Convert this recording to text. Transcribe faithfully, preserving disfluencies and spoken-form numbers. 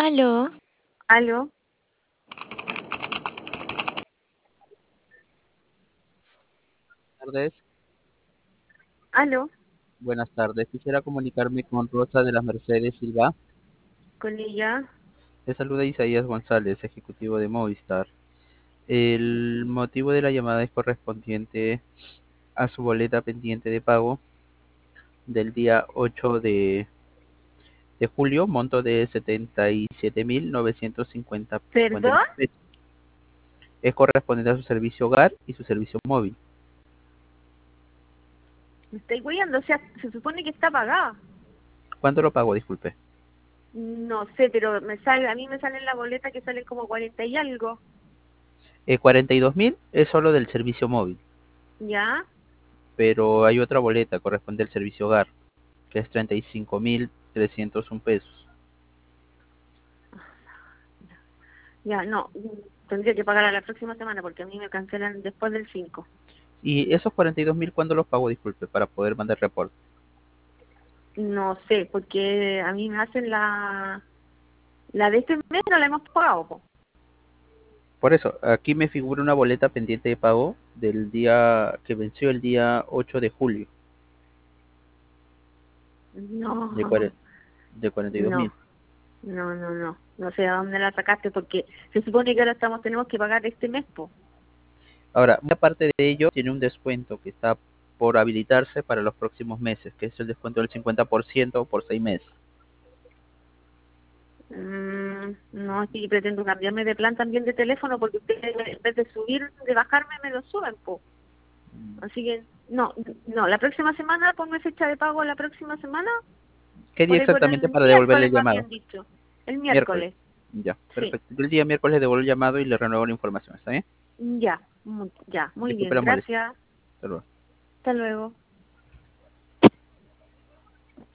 Aló, Aló, Tardes. aló, Buenas tardes. Quisiera comunicarme con Rosa de las Mercedes Silva. con ella. Le saluda Isaías González, ejecutivo de Movistar. El motivo de la llamada es correspondiente a su boleta pendiente de pago del día ocho de, de julio, monto de setenta y siete mil novecientos cincuenta ¿Perdón? pesos. Es correspondiente a su servicio hogar y su servicio móvil. Me estoy guiando, o sea, se supone que está pagada. ¿Cuánto lo pagó? Disculpe. No sé, pero me sale, a mí me sale en la boleta que salen como cuarenta y algo. Eh, cuarenta y dos mil es solo del servicio móvil, ¿Ya? pero hay otra boleta, corresponde al servicio hogar, que es treinta y cinco mil trescientos un pesos. Ya, no, tendría que pagar a la próxima semana porque a mí me cancelan después del cinco. ¿Y esos cuarenta y dos mil cuándo los pagó? Disculpe, para poder mandar reporte. No sé, porque a mí me hacen la, la de este mes no la hemos pagado, po. Por eso, aquí me figura una boleta pendiente de pago del día que venció el día ocho de julio, de, No, cuare- de cuarenta y dos no, mil. no, no, no. No sé a dónde la sacaste porque se supone que ahora estamos, tenemos que pagar este mes, po. Ahora, una parte de ello tiene un descuento que está por habilitarse para los próximos meses, que es el descuento del cincuenta por ciento por seis meses. Mm, no, sí, pretendo cambiarme de plan también de teléfono porque ustedes en vez de subir, de bajarme, me lo suben, po. Así que, no, no, la próxima semana, ponme fecha de pago la próxima semana, ¿Qué día por ahí por exactamente el para devolverle el miércoles me llamado? habían dicho. El Miércoles. miércoles, Ya, sí, perfecto. El día miércoles devuelvo el llamado y le renuevo la información, ¿está bien? ya, mu- ya, muy Disculpe bien, la molestia. gracias, Hasta luego. hasta luego.